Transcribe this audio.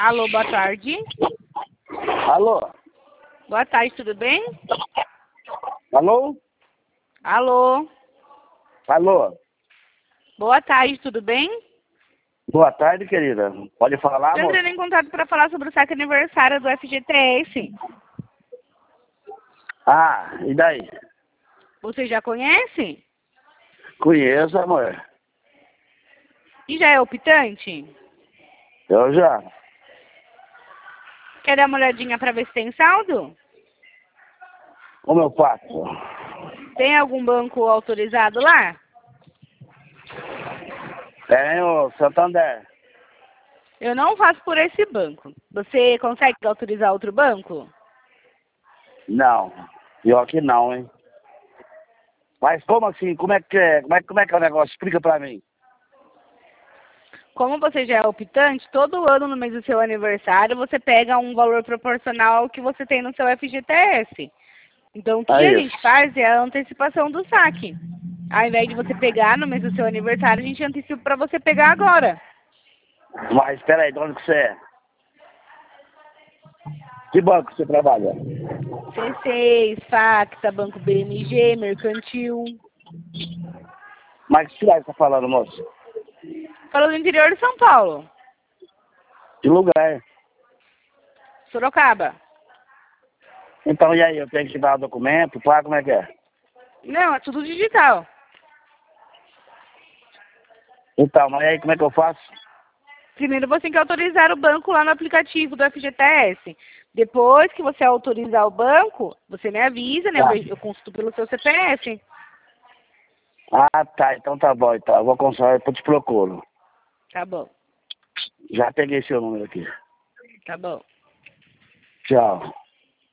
Alô, boa tarde. Alô? Boa tarde, tudo bem? Alô? Alô. Alô? Boa tarde, tudo bem? Boa tarde, querida. Pode falar, Estou amor? entrando em contato para falar sobre o saque aniversário do FGTS. Ah, e daí? Você já conhece? Conheço, amor. E já é optante? Eu já. Quer dar uma olhadinha para ver se tem saldo? Como eu faço? Tem algum banco autorizado lá? Tenho Santander. Eu não faço por esse banco. Você consegue autorizar outro banco? Não. Pior que não, hein? Mas como assim? Como é que é? Como é que é o negócio? Explica pra mim. Como você já é optante, todo ano no mês do seu aniversário você pega um valor proporcional ao que você tem no seu FGTS. Então o que a É gente isso. faz é a antecipação do saque. Ao invés de você pegar no mês do seu aniversário, a gente antecipa para você pegar agora. Mas espera aí, de onde que você é? Que banco você trabalha? C6, Facta, Banco BMG, Mercantil. Mas que cidade você tá falando, moço? Falou do interior de São Paulo, Que lugar? Sorocaba. Então, e aí? Eu tenho que te dar o documento? Pá, como é que é? Não, é tudo digital. Então, mas aí como é que eu faço? Primeiro você tem que autorizar o banco lá no aplicativo do FGTS. Depois que você autorizar o banco, você me avisa, né? Tá. Eu consulto pelo seu CPF. Ah, tá. Então tá bom, então. Eu vou consultar, depois te procuro. Tá bom, Já peguei seu número aqui. tá bom. Tchau.